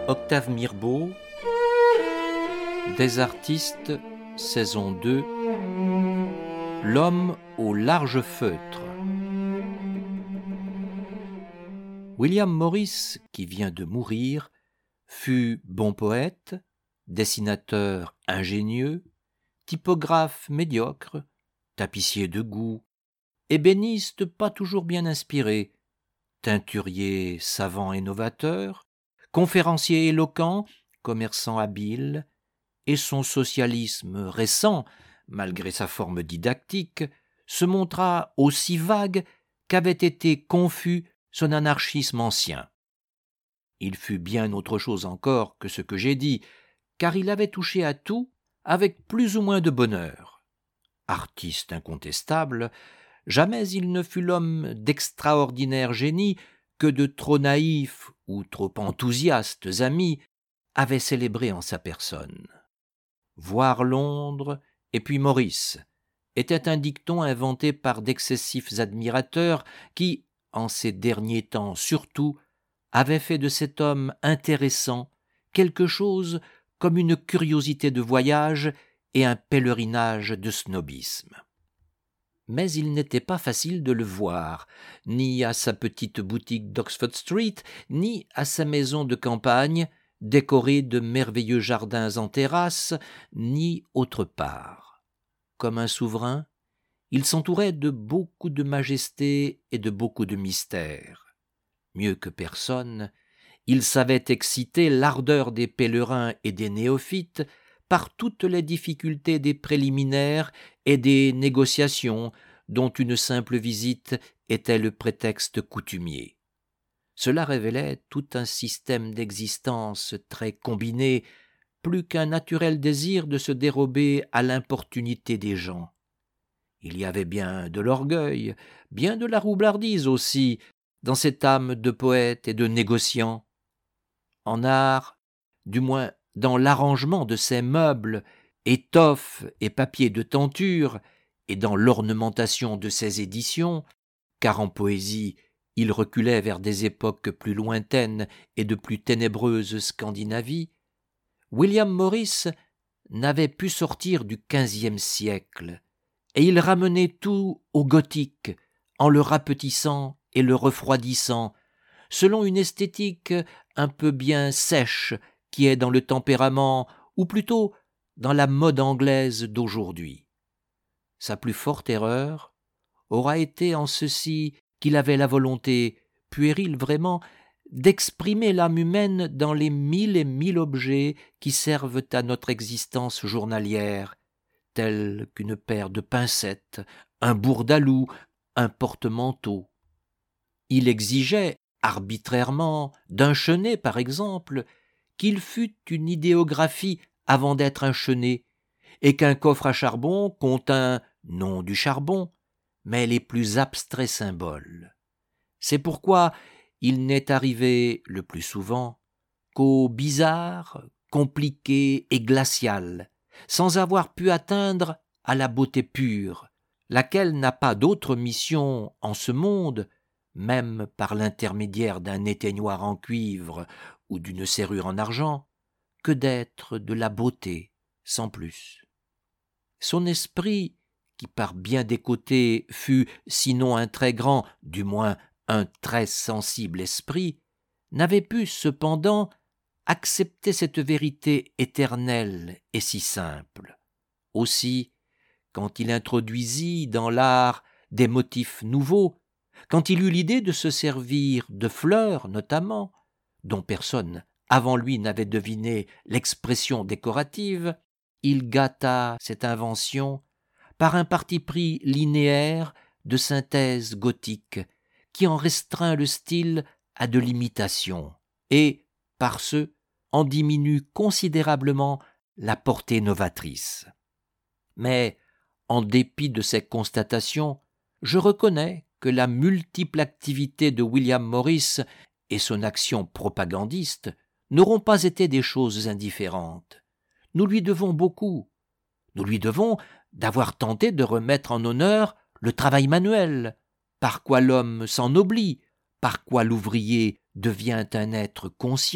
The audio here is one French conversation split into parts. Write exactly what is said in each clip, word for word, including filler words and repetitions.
Octave Mirbeau, Des artistes, saison deux, L'homme au large feutre. William Morris, qui vient de mourir, fut bon poète, dessinateur ingénieux, typographe médiocre, tapissier de goût, ébéniste pas toujours bien inspiré, teinturier savant et novateur, conférencier éloquent, commerçant habile, et son socialisme récent, malgré sa forme didactique, se montra aussi vague qu'avait été confus son anarchisme ancien. Il fut bien autre chose encore que ce que j'ai dit, car il avait touché à tout avec plus ou moins de bonheur. Artiste incontestable, jamais il ne fut l'homme d'extraordinaire génie que de trop naïfs ou trop enthousiastes amis avaient célébré en sa personne. Voir Londres et puis Maurice était un dicton inventé par d'excessifs admirateurs qui, en ces derniers temps surtout, avaient fait de cet homme intéressant quelque chose comme une curiosité de voyage et un pèlerinage de snobisme. Mais il n'était pas facile de le voir, ni à sa petite boutique d'Oxford Street, ni à sa maison de campagne, décorée de merveilleux jardins en terrasse, ni autre part. Comme un souverain, il s'entourait de beaucoup de majesté et de beaucoup de mystère. Mieux que personne, il savait exciter l'ardeur des pèlerins et des néophytes par toutes les difficultés des préliminaires et des négociations dont une simple visite était le prétexte coutumier. Cela révélait tout un système d'existence très combiné, plus qu'un naturel désir de se dérober à l'importunité des gens. Il y avait bien de l'orgueil, bien de la roublardise aussi, dans cette âme de poète et de négociant. En art, du moins dans l'arrangement de ses meubles, étoffes et papiers de tenture, et dans l'ornementation de ses éditions, car en poésie, il reculait vers des époques plus lointaines et de plus ténébreuse Scandinavie, William Morris n'avait pu sortir du quinzième siècle, et il ramenait tout au gothique, en le rapetissant et le refroidissant, selon une esthétique un peu bien sèche qui est dans le tempérament, ou plutôt dans la mode anglaise d'aujourd'hui. Sa plus forte erreur aura été en ceci qu'il avait la volonté, puérile vraiment, d'exprimer l'âme humaine dans les mille et mille objets qui servent à notre existence journalière, tels qu'une paire de pincettes, un bourdaloue, un porte-manteau. Il exigeait, arbitrairement, d'un chenet par exemple, qu'il fût une idéographie avant d'être un chenet, et qu'un coffre à charbon contint non du charbon, mais les plus abstraits symboles. C'est pourquoi il n'est arrivé, le plus souvent, qu'au bizarre, compliqué et glacial, sans avoir pu atteindre à la beauté pure, laquelle n'a pas d'autre mission en ce monde, même par l'intermédiaire d'un éteignoir en cuivre ou d'une serrure en argent, que d'être de la beauté, sans plus. Son esprit, qui par bien des côtés fut, sinon un très grand, du moins un très sensible esprit, n'avait pu cependant accepter cette vérité éternelle et si simple. Aussi, quand il introduisit dans l'art des motifs nouveaux, quand il eut l'idée de se servir de fleurs notamment, dont personne avant lui n'avait deviné l'expression décorative, il gâta cette invention par un parti pris linéaire de synthèse gothique qui en restreint le style à de l'imitation et, par ce, en diminue considérablement la portée novatrice. Mais, en dépit de ces constatations, je reconnais que la multiple activité de William Morris et son action propagandiste n'auront pas été des choses indifférentes. Nous lui devons beaucoup. Nous lui devons d'avoir tenté de remettre en honneur le travail manuel, par quoi l'homme s'ennoblit, par quoi l'ouvrier devient un être conscient,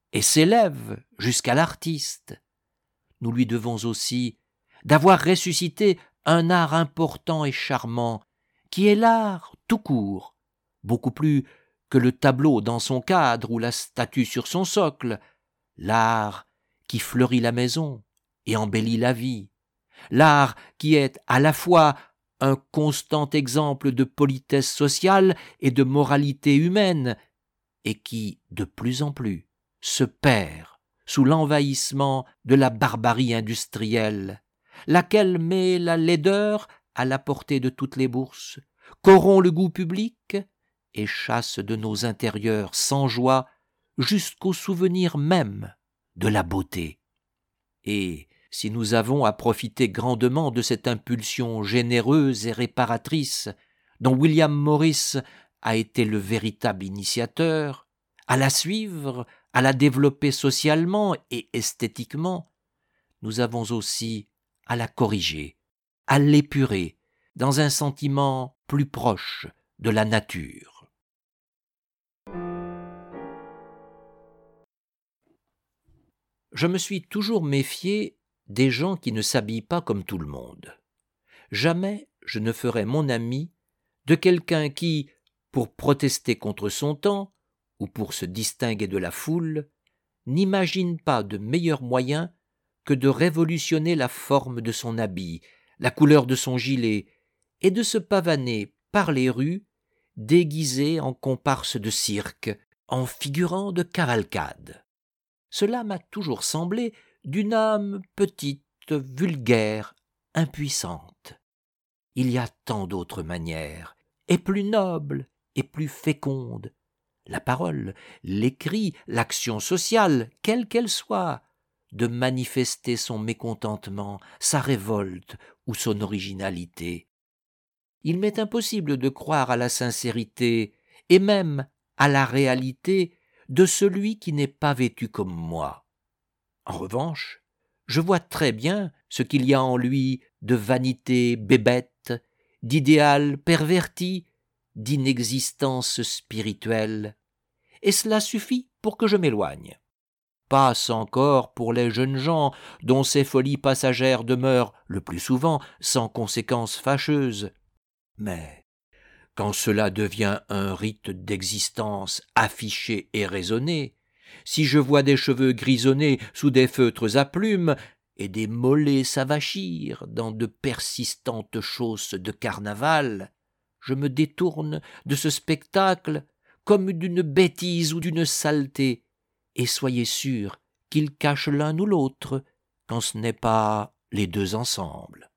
et s'élève jusqu'à l'artiste. Nous lui devons aussi d'avoir ressuscité un art important et charmant, qui est l'art tout court, beaucoup plus que le tableau dans son cadre ou la statue sur son socle, l'art qui fleurit la maison et embellit la vie, l'art qui est à la fois un constant exemple de politesse sociale et de moralité humaine, et qui, de plus en plus, se perd sous l'envahissement de la barbarie industrielle, laquelle met la laideur à la portée de toutes les bourses, corrompt le goût public et chasse de nos intérieurs sans joie jusqu'au souvenir même de la beauté. Et si nous avons à profiter grandement de cette impulsion généreuse et réparatrice dont William Morris a été le véritable initiateur, à la suivre, à la développer socialement et esthétiquement, nous avons aussi à la corriger, à l'épurer dans un sentiment plus proche de la nature. Je me suis toujours méfié des gens qui ne s'habillent pas comme tout le monde. Jamais je ne ferai mon ami de quelqu'un qui, pour protester contre son temps, ou pour se distinguer de la foule, n'imagine pas de meilleur moyen que de révolutionner la forme de son habit, la couleur de son gilet, et de se pavaner par les rues, déguisé en comparse de cirque, en figurant de cavalcade. Cela m'a toujours semblé d'une âme petite, vulgaire, impuissante. Il y a tant d'autres manières, et plus nobles, et plus fécondes. La parole, l'écrit, l'action sociale, quelle qu'elle soit, de manifester son mécontentement, sa révolte ou son originalité. Il m'est impossible de croire à la sincérité, et même à la réalité, de celui qui n'est pas vêtu comme moi. En revanche, je vois très bien ce qu'il y a en lui de vanité bébête, d'idéal perverti, d'inexistence spirituelle, et cela suffit pour que je m'éloigne. Passe encore pour les jeunes gens dont ces folies passagères demeurent le plus souvent sans conséquences fâcheuses. Mais quand cela devient un rite d'existence affiché et raisonné, si je vois des cheveux grisonnés sous des feutres à plumes et des mollets s'avachir dans de persistantes chausses de carnaval, je me détourne de ce spectacle comme d'une bêtise ou d'une saleté, et soyez sûrs qu'ils cachent l'un ou l'autre, quand ce n'est pas les deux ensemble.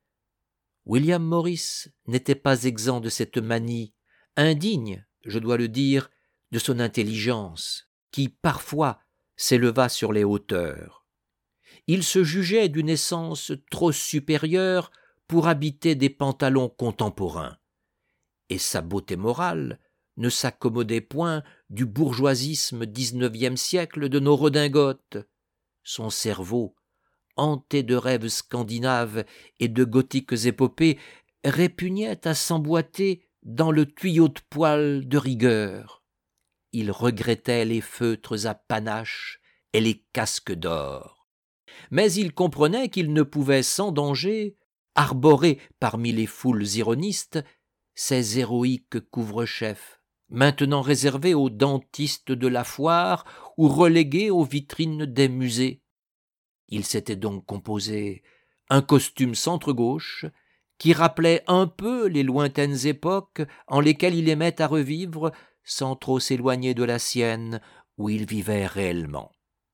William Morris n'était pas exempt de cette manie, indigne, je dois le dire, de son intelligence, qui parfois s'éleva sur les hauteurs. Il se jugeait d'une essence trop supérieure pour habiter des pantalons contemporains, et sa beauté morale ne s'accommodait point du bourgeoisisme dix-neuvième siècle de nos redingotes. Son cerveau, hanté de rêves scandinaves et de gothiques épopées, répugnait à s'emboîter dans le tuyau de poêle de rigueur. Il regrettait les feutres à panache et les casques d'or. Mais il comprenait qu'il ne pouvait sans danger arborer parmi les foules ironistes ces héroïques couvre-chefs, maintenant réservés aux dentistes de la foire ou relégués aux vitrines des musées. Il s'était donc composé un costume centre-gauche qui rappelait un peu les lointaines époques en lesquelles il aimait à revivre sans trop s'éloigner de la sienne où il vivait réellement.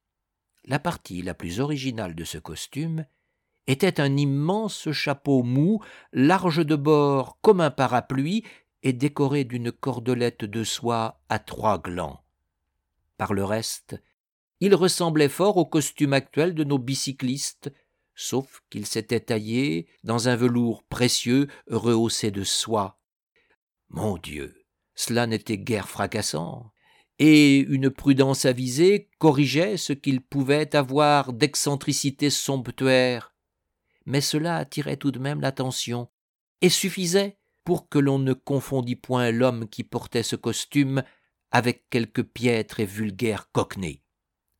La partie la plus originale de ce costume était un immense chapeau mou, large de bord comme un parapluie et décoré d'une cordelette de soie à trois glands. Par le reste, il ressemblait fort au costume actuel de nos bicyclistes, sauf qu'il s'était taillé dans un velours précieux rehaussé de soie. Mon Dieu, cela n'était guère fracassant, et une prudence avisée corrigeait ce qu'il pouvait avoir d'excentricité somptuaire. Mais cela attirait tout de même l'attention, et suffisait pour que l'on ne confondît point l'homme qui portait ce costume avec quelque piètre et vulgaire cockney.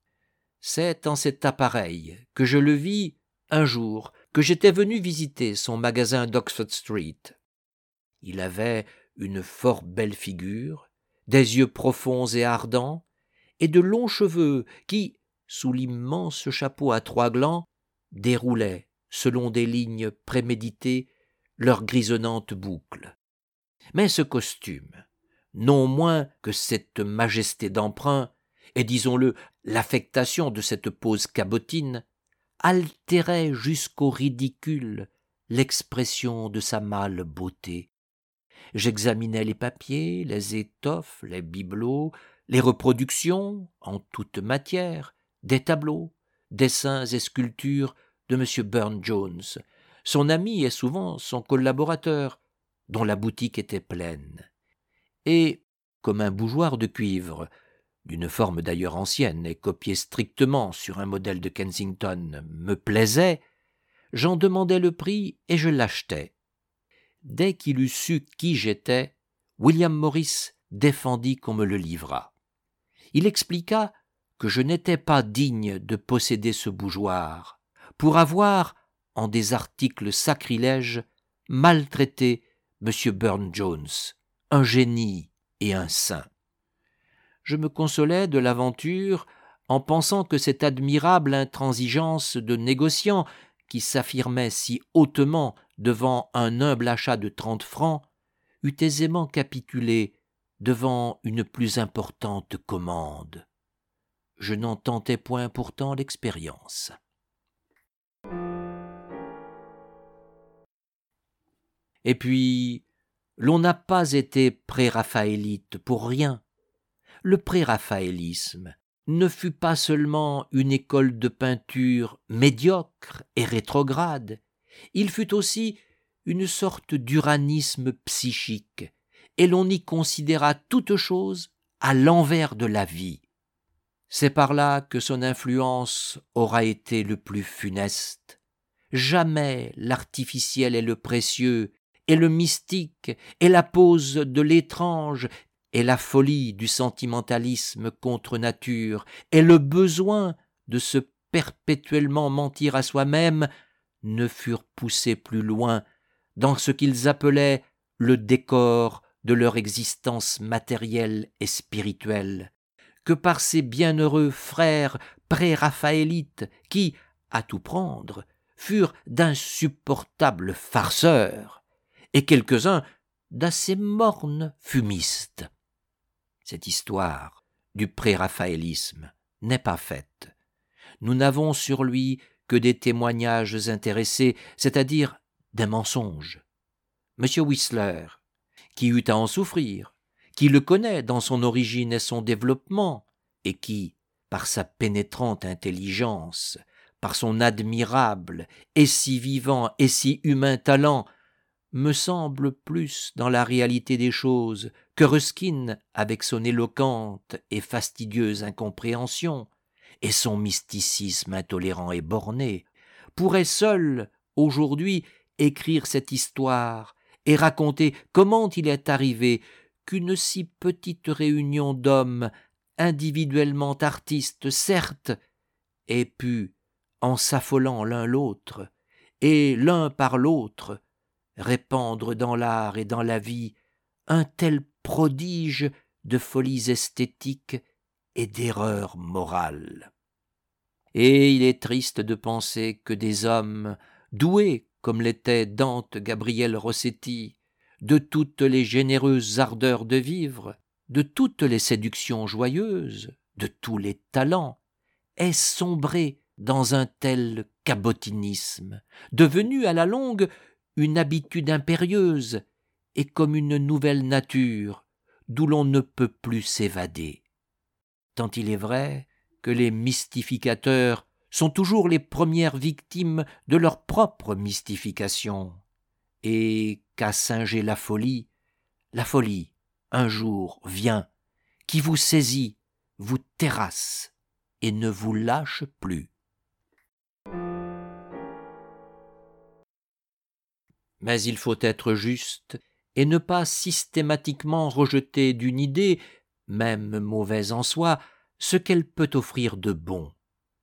C'est en cet appareil que je le vis un jour, que j'étais venu visiter son magasin d'Oxford Street. Il avait une fort belle figure, des yeux profonds et ardents, et de longs cheveux qui, sous l'immense chapeau à trois glands, déroulaient, selon des lignes préméditées, leurs grisonnantes boucles. Mais ce costume, non moins que cette majesté d'emprunt, et disons-le, l'affectation de cette pose cabotine, altérait jusqu'au ridicule l'expression de sa mâle beauté. J'examinais les papiers, les étoffes, les bibelots, les reproductions, en toute matière, des tableaux, dessins et sculptures de M. Burne-Jones, son ami et souvent son collaborateur, dont la boutique était pleine. Et, comme un bougeoir de cuivre, d'une forme d'ailleurs ancienne et copiée strictement sur un modèle de Kensington, me plaisait, j'en demandai le prix et je l'achetai. Dès qu'il eut su qui j'étais, William Morris défendit qu'on me le livrât. Il expliqua que je n'étais pas digne de posséder ce bougeoir, pour avoir, en des articles sacrilèges, maltraité M. Burne-Jones, un génie et un saint. Je me consolais de l'aventure en pensant que cette admirable intransigeance de négociant qui s'affirmait si hautement devant un humble achat de trente francs eût aisément capitulé devant une plus importante commande. Je n'en tentais point pourtant l'expérience. Et puis, l'on n'a pas été pré-raphaélite pour rien. Le pré-raphaélisme ne fut pas seulement une école de peinture médiocre et rétrograde, il fut aussi une sorte d'uranisme psychique, et l'on y considéra toute chose à l'envers de la vie. C'est par là que son influence aura été le plus funeste. Jamais l'artificiel et le précieux, et le mystique, et la pose de l'étrange, et la folie du sentimentalisme contre nature, et le besoin de se perpétuellement mentir à soi-même, ne furent poussés plus loin dans ce qu'ils appelaient le décor de leur existence matérielle et spirituelle, que par ces bienheureux frères pré-raphaélites qui, à tout prendre, furent d'insupportables farceurs, et quelques-uns d'assez mornes fumistes. Cette histoire du pré-raphaélisme n'est pas faite. Nous n'avons sur lui que des témoignages intéressés, c'est-à-dire des mensonges. M. Whistler, qui eut à en souffrir, qui le connaît dans son origine et son développement, et qui, par sa pénétrante intelligence, par son admirable et si vivant et si humain talent, me semble plus dans la réalité des choses que Ruskin avec son éloquente et fastidieuse incompréhension, et son mysticisme intolérant et borné, pourrait seul, aujourd'hui, écrire cette histoire et raconter comment il est arrivé qu'une si petite réunion d'hommes, individuellement artistes, certes, ait pu, en s'affolant l'un l'autre, et l'un par l'autre, répandre dans l'art et dans la vie un tel prodige de folies esthétiques et d'erreurs morales. Et il est triste de penser que des hommes, doués comme l'était Dante Gabriel Rossetti, de toutes les généreuses ardeurs de vivre, de toutes les séductions joyeuses, de tous les talents, aient sombré dans un tel cabotinisme, devenu à la longue une habitude impérieuse et comme une nouvelle nature d'où l'on ne peut plus s'évader. Tant il est vrai que les mystificateurs sont toujours les premières victimes de leur propre mystification, et qu'à singer la folie, la folie, un jour, vient, qui vous saisit, vous terrasse et ne vous lâche plus. Mais il faut être juste et ne pas systématiquement rejeter d'une idée, même mauvaise en soi, ce qu'elle peut offrir de bon.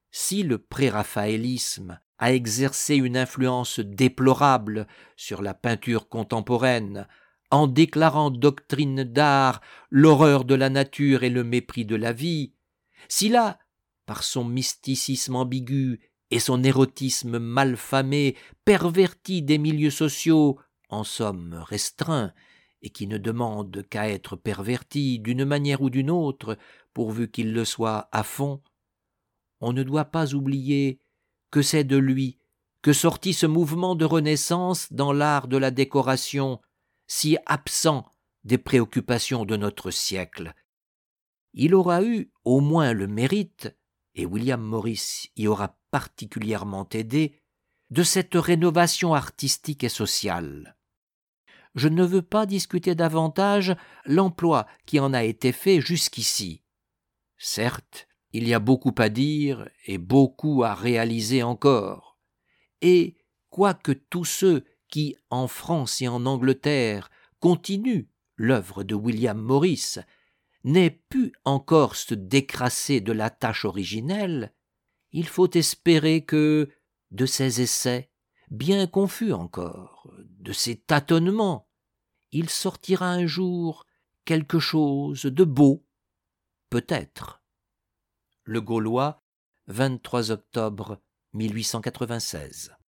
Si le préraphaélisme a exercé une influence déplorable sur la peinture contemporaine, en déclarant doctrine d'art l'horreur de la nature et le mépris de la vie, s'il a, par son mysticisme ambigu et son érotisme malfamé, perverti des milieux sociaux, en somme restreints, et qui ne demandent qu'à être pervertis d'une manière ou d'une autre, pourvu qu'ils le soient à fond, on ne doit pas oublier que c'est de lui que sortit ce mouvement de renaissance dans l'art de la décoration, si absent des préoccupations de notre siècle. Il aura eu au moins le mérite, et William Morris y aura particulièrement aidé, de cette rénovation artistique et sociale. Je ne veux pas discuter davantage l'emploi qui en a été fait jusqu'ici. Certes, il y a beaucoup à dire et beaucoup à réaliser encore. Et, quoique tous ceux qui, en France et en Angleterre, continuent l'œuvre de William Morris, n'aient pu encore se décrasser de la tâche originelle, il faut espérer que, de ces essais, bien confus encore, de ces tâtonnements, il sortira un jour quelque chose de beau, peut-être. Le Gaulois, vingt-trois octobre mille huit cent quatre-vingt-seize.